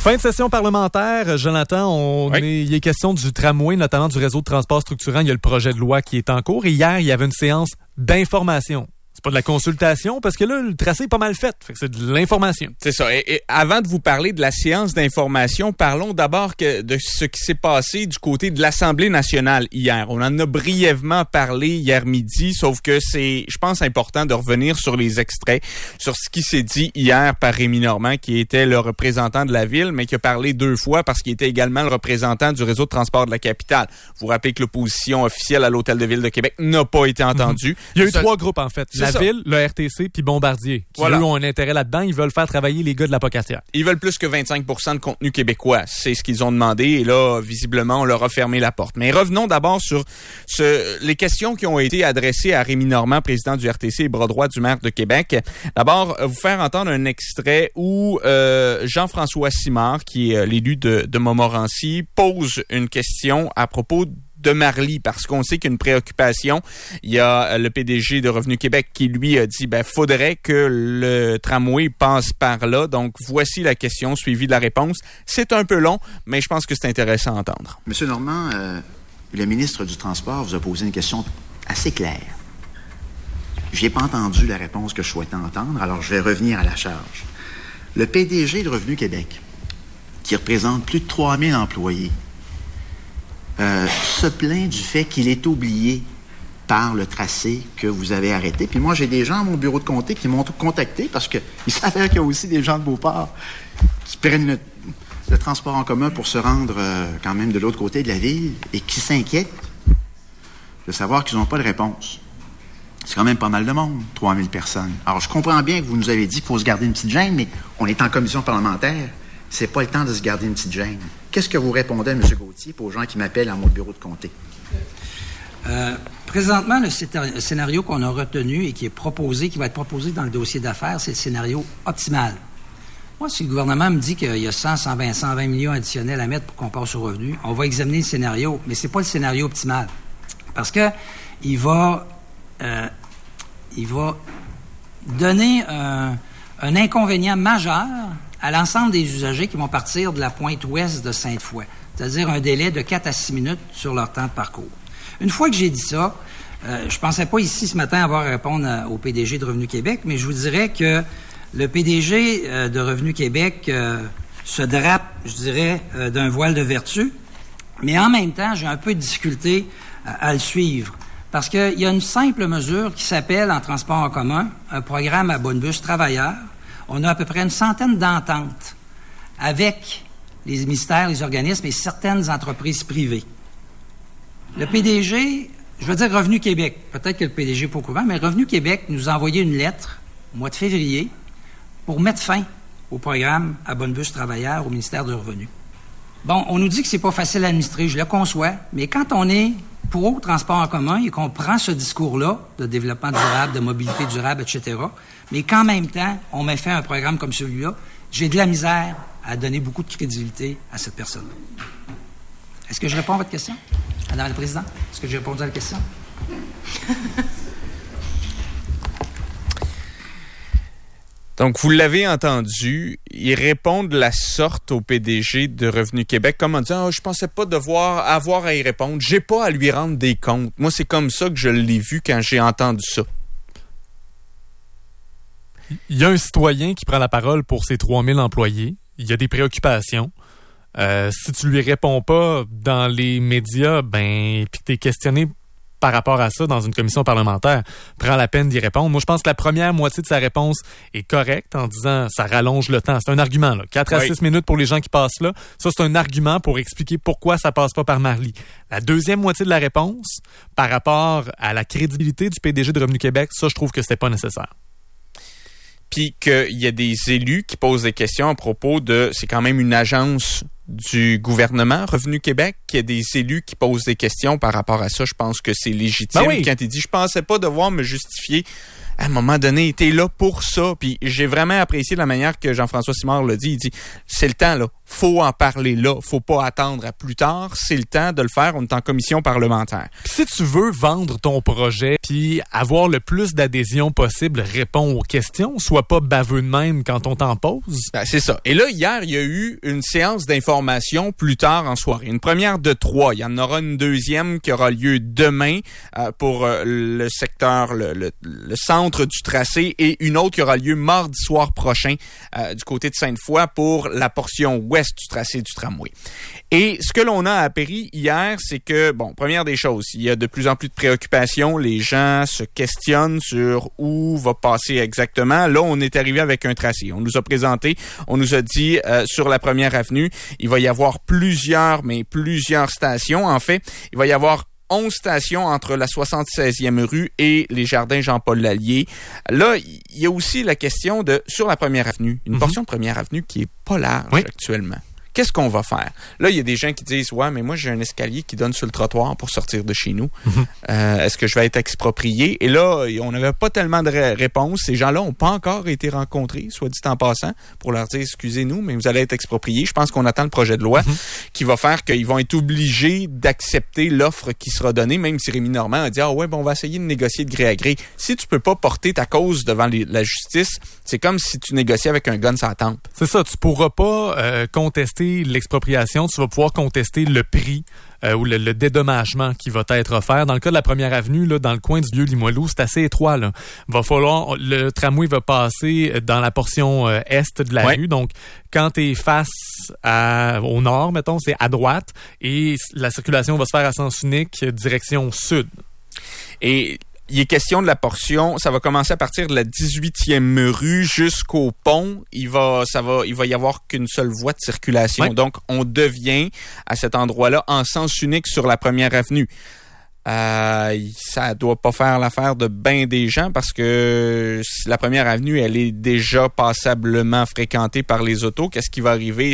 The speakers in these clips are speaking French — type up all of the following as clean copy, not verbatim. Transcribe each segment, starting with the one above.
Fin de session parlementaire, Jonathan, il est question du tramway, notamment du réseau de transport structurant. Il y a le projet de loi qui est en cours. Et hier, il y avait une séance d'information. C'est pas de la consultation, parce que là, le tracé est pas mal fait. Fait que c'est de l'information. C'est ça. Et avant de vous parler de la séance d'information, parlons d'abord de ce qui s'est passé du côté de l'Assemblée nationale hier. On en a brièvement parlé hier midi, sauf que c'est, je pense, important de revenir sur les extraits, sur ce qui s'est dit hier par Rémi Normand, qui était le représentant de la ville, mais qui a parlé 2 fois parce qu'il était également le représentant du réseau de transport de la capitale. Vous vous rappelez que l'opposition officielle à l'Hôtel de Ville de Québec n'a pas été entendue. Il y a eu 3 groupes, en fait. La Ville, le RTC, puis Bombardier, qui eux ont un intérêt là-dedans. Ils veulent faire travailler les gars de la Pocatière. Ils veulent plus que 25% de contenu québécois. C'est ce qu'ils ont demandé. Et là, visiblement, on leur a fermé la porte. Mais revenons d'abord sur les questions qui ont été adressées à Rémi Normand, président du RTC et bras droit du maire de Québec. D'abord, vous faire entendre un extrait où Jean-François Simard, qui est l'élu de Montmorency, pose une question à propos de Marly, parce qu'on sait qu'il y a une préoccupation. Il y a le PDG de Revenu Québec qui, lui, a dit faudrait que le tramway passe par là. Donc, voici la question suivie de la réponse. C'est un peu long, mais je pense que c'est intéressant à entendre. Monsieur Normand, le ministre du Transport vous a posé une question assez claire. Je n'ai pas entendu la réponse que je souhaitais entendre, alors je vais revenir à la charge. Le PDG de Revenu Québec, qui représente plus de 3000 employés, se plaint du fait qu'il est oublié par le tracé que vous avez arrêté. Puis moi, j'ai des gens à mon bureau de comté qui m'ont contacté parce qu'il s'avère qu'il y a aussi des gens de Beauport qui prennent le transport en commun pour se rendre quand même de l'autre côté de la ville et qui s'inquiètent de savoir qu'ils n'ont pas de réponse. C'est quand même pas mal de monde, 3000 personnes. Alors, je comprends bien que vous nous avez dit qu'il faut se garder une petite gêne, mais on est en commission parlementaire. C'est pas le temps de se garder une petite gêne. Qu'est-ce que vous répondez, M. Gauthier, aux gens qui m'appellent à mon bureau de comté? Présentement, le scénario qu'on a retenu et qui va être proposé dans le dossier d'affaires, c'est le scénario optimal. Moi, si le gouvernement me dit qu'il y a 120 millions additionnels à mettre pour qu'on passe au revenu, on va examiner le scénario, mais c'est pas le scénario optimal. Parce que il va donner un inconvénient majeur à l'ensemble des usagers qui vont partir de la pointe ouest de Sainte-Foy, c'est-à-dire un délai de 4 à 6 minutes sur leur temps de parcours. Une fois que j'ai dit ça, je pensais pas ici ce matin avoir à répondre au PDG de Revenu Québec, mais je vous dirais que le PDG de Revenu Québec se drape, je dirais, d'un voile de vertu, mais en même temps, j'ai un peu de difficulté à le suivre. Parce qu'il y a une simple mesure qui s'appelle, en transport en commun, un programme à Bonbus travailleurs. On a à peu près une centaine d'ententes avec les ministères, les organismes et certaines entreprises privées. Le PDG, je veux dire Revenu Québec, peut-être que le PDG n'est pas au courant, mais Revenu Québec nous a envoyé une lettre au mois de février pour mettre fin au programme à Bonbus travailleurs au ministère du Revenu. Bon, on nous dit que c'est pas facile à administrer, je le conçois, mais quand on est pro le transport en commun et qu'on prend ce discours-là de développement durable, de mobilité durable, etc., mais qu'en même temps, on met fin à un programme comme celui-là, j'ai de la misère à donner beaucoup de crédibilité à cette personne. Est-ce que je réponds à votre question, Madame la Présidente? Est-ce que j'ai répondu à la question? Donc, vous l'avez entendu, il répond de la sorte au PDG de Revenu Québec, comme en disant « je pensais pas devoir avoir à y répondre, j'ai pas à lui rendre des comptes. » Moi, c'est comme ça que je l'ai vu quand j'ai entendu ça. Il y a un citoyen qui prend la parole pour ses 3000 employés. Il y a des préoccupations. Si tu lui réponds pas dans les médias, puis que t'es questionné par rapport à ça dans une commission parlementaire, prends la peine d'y répondre. Moi, je pense que la première moitié de sa réponse est correcte en disant ça rallonge le temps. C'est un argument, là. 4 à 6 minutes pour les gens qui passent là. Ça, c'est un argument pour expliquer pourquoi ça passe pas par Marly. La deuxième moitié de la réponse, par rapport à la crédibilité du PDG de Revenu Québec, ça, je trouve que c'était pas nécessaire. Puis qu'il y a des élus qui posent des questions à propos de... C'est quand même une agence du gouvernement, Revenu Québec, qu'il y a des élus qui posent des questions par rapport à ça. Je pense que c'est légitime. Ben oui. Quand il dit « je pensais pas devoir me justifier », à un moment donné, t'es là pour ça. Puis j'ai vraiment apprécié la manière que Jean-François Simard l'a dit. Il dit « c'est le temps, là. faut en parler là. Faut pas attendre à plus tard. C'est le temps de le faire. On est en commission parlementaire. Si tu veux vendre ton projet puis avoir le plus d'adhésion possible, réponds aux questions. Sois pas baveux de même quand on t'en pose. Ben, c'est ça. Et là, hier, il y a eu une séance d'information plus tard en soirée. Une première de 3. Il y en aura une deuxième qui aura lieu demain pour le secteur, le centre du tracé, et une autre qui aura lieu mardi soir prochain du côté de Sainte-Foy pour la portion ouest du tracé du tramway. Et ce que l'on a appris hier, c'est que, bon, première des choses, il y a de plus en plus de préoccupations. Les gens se questionnent sur où va passer exactement. Là, on est arrivé avec un tracé. On nous a présenté, on nous a dit sur la première avenue, il va y avoir plusieurs stations. En fait, il va y avoir 11 stations entre la 76e rue et les jardins Jean-Paul Lallier. Là, il y a aussi la question de, sur la première avenue, une portion de première avenue qui est pas large actuellement. Qu'est-ce qu'on va faire? Là, il y a des gens qui disent, ouais, mais moi, j'ai un escalier qui donne sur le trottoir pour sortir de chez nous. Est-ce que je vais être exproprié? Et là, on n'avait pas tellement de réponses. Ces gens-là n'ont pas encore été rencontrés, soit dit en passant, pour leur dire, excusez-nous, mais vous allez être expropriés. Je pense qu'on attend le projet de loi qui va faire qu'ils vont être obligés d'accepter l'offre qui sera donnée, même si Rémi Normand a dit, ah ouais, bon, on va essayer de négocier de gré à gré. Si tu peux pas porter ta cause devant la justice, c'est comme si tu négociais avec un gun sur la tempe. C'est ça, tu pourras pas contester l'expropriation, tu vas pouvoir contester le prix ou le dédommagement qui va être offert. Dans le cas de la première avenue, là, dans le coin du vieux Limoilou, c'est assez étroit. Là. Le tramway va passer dans la portion est de la rue. Donc, quand tu es face au nord, mettons, c'est à droite, et la circulation va se faire à sens unique, direction sud. Et il est question de la portion, ça va commencer à partir de la 18e rue jusqu'au pont. Il va y avoir qu'une seule voie de circulation. Oui. Donc, on devient à cet endroit-là en sens unique sur la première avenue. Ça doit pas faire l'affaire de bien des gens parce que la première avenue, elle est déjà passablement fréquentée par les autos. Qu'est-ce qui va arriver?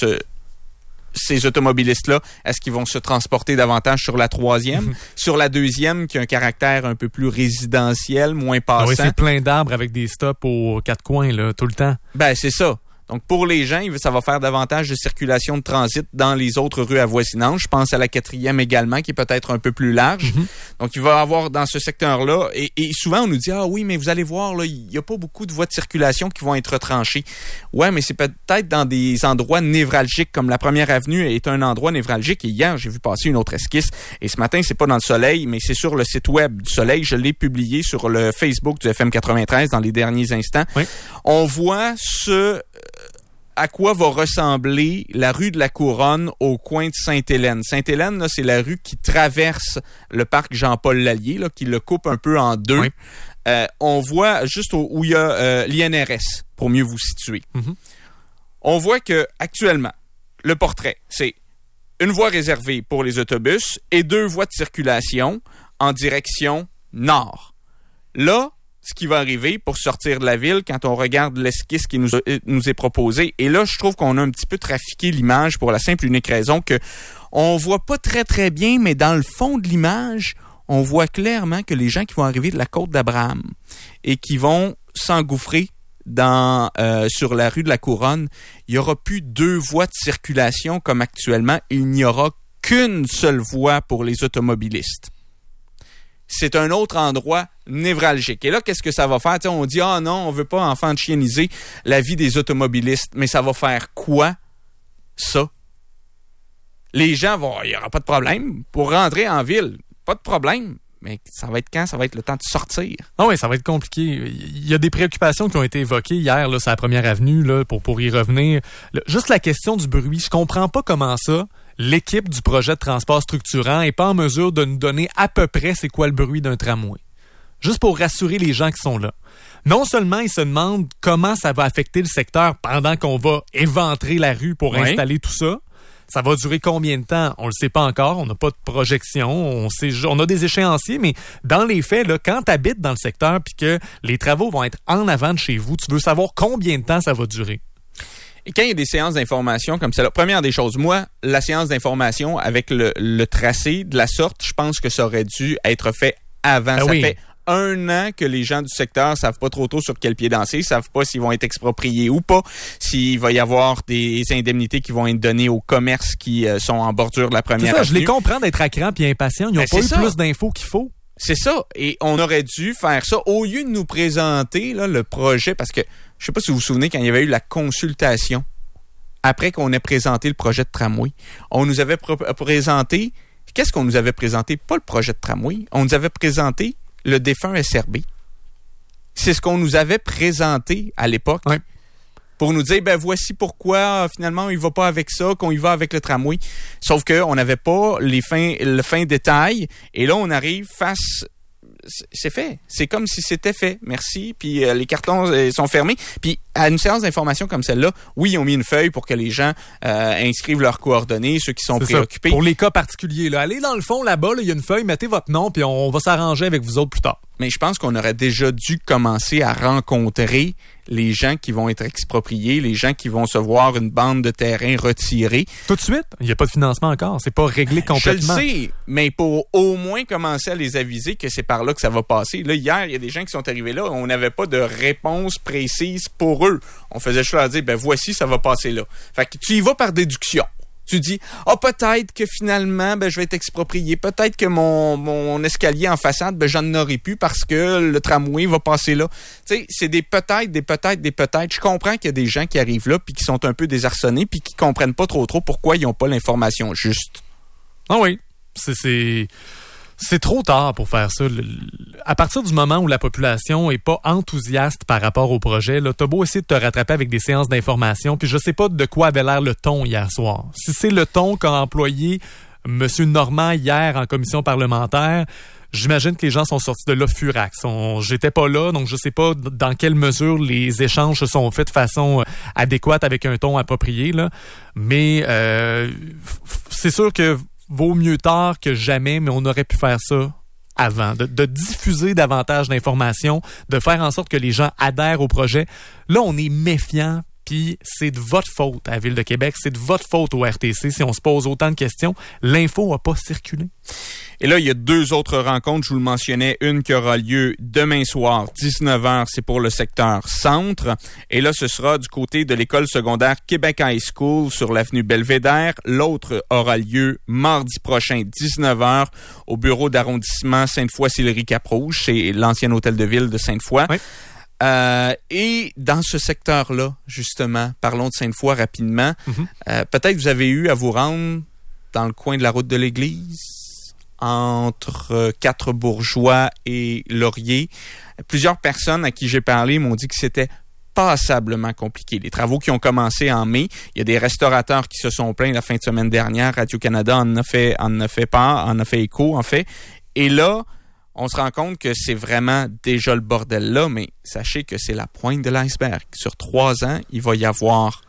Ces automobilistes-là, est-ce qu'ils vont se transporter davantage sur la 3e? Sur la 2e, qui a un caractère un peu plus résidentiel, moins passant? Oui, c'est plein d'arbres avec des stops aux quatre coins, là, tout le temps. Ben, c'est ça. Donc, pour les gens, ça va faire davantage de circulation de transit dans les autres rues avoisinantes. Je pense à la 4e également, qui est peut-être un peu plus large. Donc, il va y avoir dans ce secteur-là, et souvent on nous dit, ah oui, mais vous allez voir, là, il n'y a pas beaucoup de voies de circulation qui vont être retranchées. Ouais, mais c'est peut-être dans des endroits névralgiques, comme la première avenue est un endroit névralgique. Et hier, j'ai vu passer une autre esquisse. Et ce matin, c'est pas dans le Soleil, mais c'est sur le site web du Soleil. Je l'ai publié sur le Facebook du FM 93 dans les derniers instants. Oui. On voit à quoi va ressembler la rue de la Couronne au coin de Sainte-Hélène. Sainte-Hélène, là, c'est la rue qui traverse le parc Jean-Paul Lallier, là, qui le coupe un peu en deux. Oui. On voit juste où il y a l'INRS, pour mieux vous situer. On voit que actuellement, le portrait, c'est une voie réservée pour les autobus et 2 voies de circulation en direction nord. Là, ce qui va arriver pour sortir de la ville quand on regarde l'esquisse qui nous est proposée. Et là, je trouve qu'on a un petit peu trafiqué l'image pour la simple et unique raison que on voit pas très, très bien, mais dans le fond de l'image, on voit clairement que les gens qui vont arriver de la côte d'Abraham et qui vont s'engouffrer sur la rue de la Couronne, il n'y aura plus 2 voies de circulation comme actuellement. Il n'y aura qu'une seule voie pour les automobilistes. C'est un autre endroit névralgique. Et là, qu'est-ce que ça va faire? T'sais, on dit, ah non, on veut pas enfantianiser la vie des automobilistes. Mais ça va faire quoi, ça? Les gens vont, il n'y aura pas de problème. Pour rentrer en ville, pas de problème. Mais ça va être quand? Ça va être le temps de sortir. Ah oui, ça va être compliqué. Il y a des préoccupations qui ont été évoquées hier, là, sur la première avenue, là, pour y revenir. Juste la question du bruit. Je comprends pas comment ça. L'équipe du projet de transport structurant n'est pas en mesure de nous donner à peu près c'est quoi le bruit d'un tramway. Juste pour rassurer les gens qui sont là. Non seulement ils se demandent comment ça va affecter le secteur pendant qu'on va éventrer la rue pour installer tout ça. Ça va durer combien de temps? On le sait pas encore. On n'a pas de projection. On a des échéanciers, mais dans les faits, là, quand tu habites dans le secteur puis que les travaux vont être en avant de chez vous, tu veux savoir combien de temps ça va durer. Et quand il y a des séances d'information comme celle-là, première des choses, moi, la séance d'information avec le tracé de la sorte, je pense que ça aurait dû être fait avant. Ça fait 1 an que les gens du secteur savent pas trop sur quel pied danser, savent pas s'ils vont être expropriés ou pas, s'il va y avoir des indemnités qui vont être données aux commerces qui sont en bordure de la première avenue. Je les comprends d'être à cran et impatients. Ils n'ont pas eu plus d'infos qu'il faut. C'est ça. Et on aurait dû faire ça au lieu de nous présenter là, le projet, parce que je sais pas si vous vous souvenez quand il y avait eu la consultation après qu'on ait présenté le projet de tramway. On nous avait présenté... Qu'est-ce qu'on nous avait présenté? Pas le projet de tramway. On nous avait présenté le défunt SRB. C'est ce qu'on nous avait présenté à l'époque. Oui. Pour nous dire, voici pourquoi, finalement, il va pas avec ça, qu'on y va avec le tramway. Sauf qu'on n'avait pas le fin détail. Et là, on arrive face... C'est fait. C'est comme si c'était fait. Merci. Puis les cartons sont fermés. Puis à une séance d'information comme celle-là, oui, ils ont mis une feuille pour que les gens inscrivent leurs coordonnées, ceux qui sont préoccupés. Ça. Pour les cas particuliers, là, allez dans le fond là-bas, il y a une feuille, mettez votre nom, puis on va s'arranger avec vous autres plus tard. Mais je pense qu'on aurait déjà dû commencer à rencontrer les gens qui vont être expropriés, les gens qui vont se voir une bande de terrain retirée. Tout de suite? Il n'y a pas de financement encore. C'est pas réglé complètement. Je le sais, mais pour au moins commencer à les aviser que c'est par là que ça va passer. Là, hier, il y a des gens qui sont arrivés là, on n'avait pas de réponse précise pour eux. On faisait juste leur dire, voici, ça va passer là. Fait que tu y vas par déduction. Tu dis, peut-être que finalement, je vais être exproprié. Peut-être que mon escalier en façade, j'en aurai plus parce que le tramway va passer là. Tu sais, c'est des peut-être, des peut-être, des peut-être. Je comprends qu'il y a des gens qui arrivent là puis qui sont un peu désarçonnés puis qui comprennent pas trop pourquoi ils n'ont pas l'information juste. Ah oui, c'est trop tard pour faire ça. À partir du moment où la population est pas enthousiaste par rapport au projet, là, t'as beau essayer de te rattraper avec des séances d'information, puis je sais pas de quoi avait l'air le ton hier soir. Si c'est le ton qu'a employé M. Normand hier en commission parlementaire, j'imagine que les gens sont sortis de là furax. J'étais pas là, donc je sais pas dans quelle mesure les échanges se sont faits de façon adéquate avec un ton approprié, là. Mais c'est sûr que vaut mieux tard que jamais, mais on aurait pu faire ça avant, de diffuser davantage d'informations, de faire en sorte que les gens adhèrent au projet. Là, on est méfiant, puis c'est de votre faute à la Ville de Québec, c'est de votre faute au RTC si on se pose autant de questions. L'info n'a pas circulé. Et là, il y a 2 autres rencontres, je vous le mentionnais, une qui aura lieu demain soir, 19h, c'est pour le secteur centre. Et là, ce sera du côté de l'école secondaire Québec High School sur l'avenue Belvédère. L'autre aura lieu mardi prochain, 19h, au bureau d'arrondissement Sainte-Foy-Sillery-Cap-Rouge, c'est l'ancien hôtel de ville de Sainte-Foy. Oui. Et dans ce secteur-là, justement, parlons de Sainte-Foy rapidement, peut-être que vous avez eu à vous rendre dans le coin de la route de l'Église, entre 4 Bourgeois et Laurier. Plusieurs personnes à qui j'ai parlé m'ont dit que c'était passablement compliqué. Les travaux qui ont commencé en mai, il y a des restaurateurs qui se sont plaints la fin de semaine dernière. Radio-Canada en a fait écho, en fait. Et là, on se rend compte que c'est vraiment déjà le bordel là, mais sachez que c'est la pointe de l'iceberg. Sur 3 ans, il va y avoir,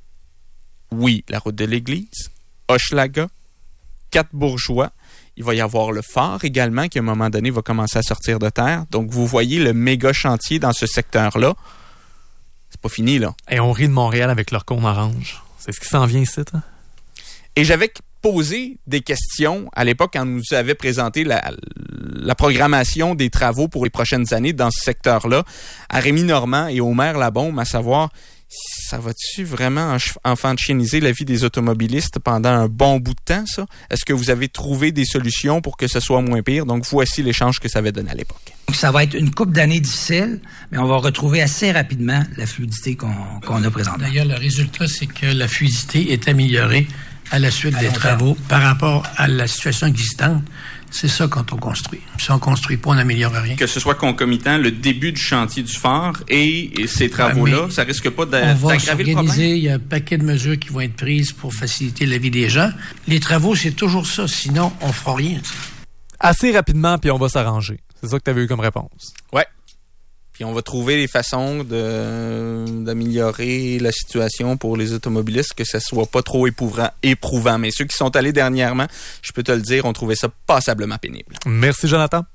oui, la route de l'Église, Hochelaga, 4 Bourgeois. Il va y avoir le phare également qui, à un moment donné, va commencer à sortir de terre. Donc, vous voyez le méga chantier dans ce secteur-là. C'est pas fini, là. Et on rit de Montréal avec leur cône orange. C'est ce qui s'en vient ici, hein? Et j'avais posé des questions à l'époque quand nous avait présenté la programmation des travaux pour les prochaines années dans ce secteur-là à Rémi Normand et au maire Labaume, à savoir, ça va-tu vraiment enfantianiser la vie des automobilistes pendant un bon bout de temps, ça? Est-ce que vous avez trouvé des solutions pour que ce soit moins pire? Donc, voici l'échange que ça avait donné à l'époque. Ça va être une couple d'années difficiles, mais on va retrouver assez rapidement la fluidité qu'on a présentée. D'ailleurs, le résultat, c'est que la fluidité est améliorée à la suite des travaux par rapport à la situation existante. C'est ça quand on construit. Si on construit pas, on n'améliore rien. Que ce soit concomitant, le début du chantier du phare et ces travaux-là, ça risque pas d'aggraver le problème? Il y a un paquet de mesures qui vont être prises pour faciliter la vie des gens. Les travaux, c'est toujours ça. Sinon, on fera rien. Assez rapidement, puis on va s'arranger. C'est ça que tu avais eu comme réponse. Ouais. Puis on va trouver des façons d'améliorer la situation pour les automobilistes, que ça soit pas trop éprouvant. Mais ceux qui sont allés dernièrement, je peux te le dire, ont trouvé ça passablement pénible. Merci, Jonathan.